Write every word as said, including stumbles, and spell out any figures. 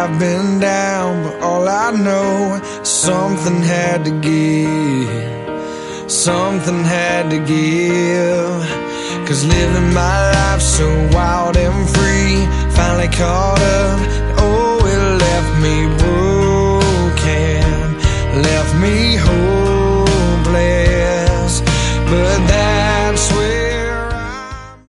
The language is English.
I've been down, but all I know, something had to give, something had to give. Cause living my life so wild and free finally caught up, oh, it left me